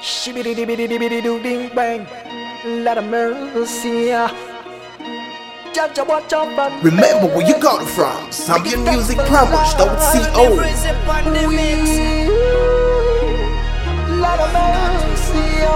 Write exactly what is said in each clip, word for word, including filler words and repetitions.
Shibidi dibidi dibidi doo ding bang. Lot of mercy. Judge watch out and Remember where you got it from. Zambian Music Plumbers dot co. Lot of mercy.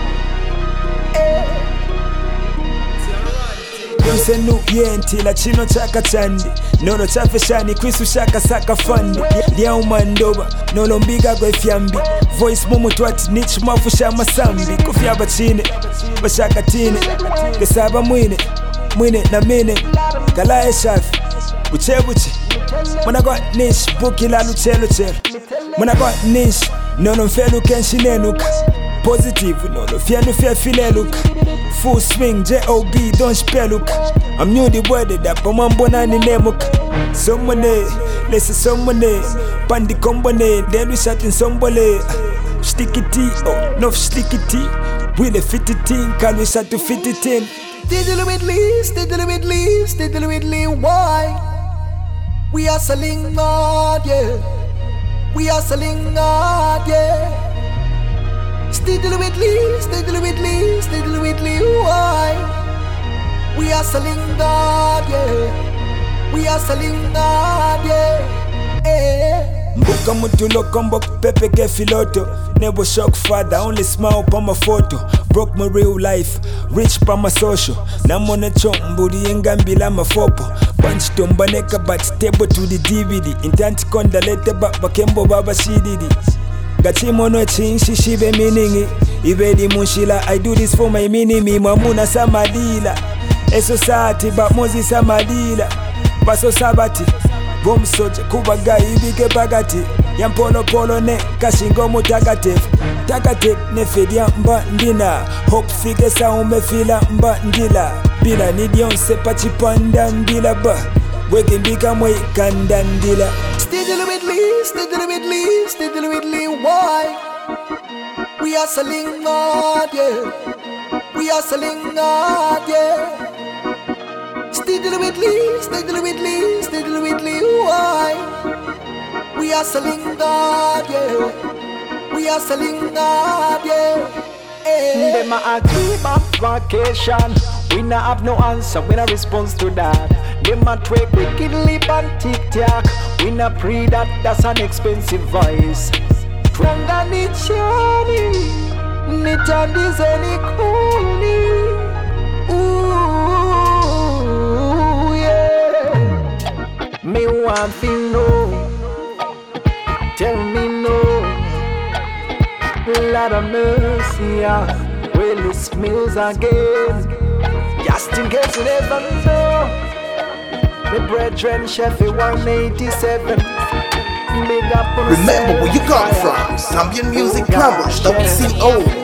Yonse nuyenti la chino chaka chandi Nolo chafe shani krisu shaka saka fandi Lia umandoba nolo mbiga gwe fyambi Voice mumu twati nichi mafusha masambi Kufyaba chine, bashaka tine Kesaba mwine, mwine na mine Kalae shafi, buche buche Mwana kwa nish, buki la luchelo chelo Mwana kwa nish, nono mfelu kenshi nenuka Positive, nono fienu fie file luka Full swing, J O B, don't spell look. I'm new the weather that but one bona ni nemuka. Somebody, listen somebody. Pandi company, then we shot in somebody. Sticky tea, oh, no sticky tea. Will it fit it in? Can we shot to fit it in? Diddle with leaves, diddle with leaves, diddle with leaves. Why? We are selling God, yeah. We are selling God, yeah. Stiddle with leaves, stiddle with leaves, stiddle with leaves. Why? We are selling God, yeah. We are selling God, yeah. Eh. Mbuka mutulo combo pepe ke filoto. Never shock father, only smile pa my photo. Broke my real life, rich pa my social. Namone chombudi engambila mafopo. Punch tombaneka but stable to the D V D. Intanti konda lete ba bakembo baba C D D. Gachimo no chinshi shibe meaningi Ibedi munshila, I do this for my minimi Mamuna samadila Eso sati, ba mozi samadila Baso sabati Bom soja, kubaga ibike bagati Yampolo polo ne, kashingo mutagatif Tagatif, ne fedia mba ndina Hope fige sa umefila mba ndila Bila nidion sepa chipanda ndila ba Weke mbika mwe kanda ndila Stiddle with leaves, stiddle with leaves, stiddle with leaves. Why? We are selling God, yeah. We are selling God, yeah. Stiddle with leaves, stiddle with leaves, stiddle with leaves. Why? We are selling God, yeah. We are selling God, yeah. Hey. Them a keep up vacation. We not have no answer, we not response to that. Them a tweak wicked lip and tic-tac. We not pre that, that's an expensive voice. Twanga ni chani, ni chandize ni kuni. Ooh, yeah. Me want to know, tell me no. Lot of mercy, yeah. Well, it smells again. Just in case you never know. The brethren Sheffield one eighty-seven. Big up on Remember where you got it from. Zambian Music Plumbers dot co.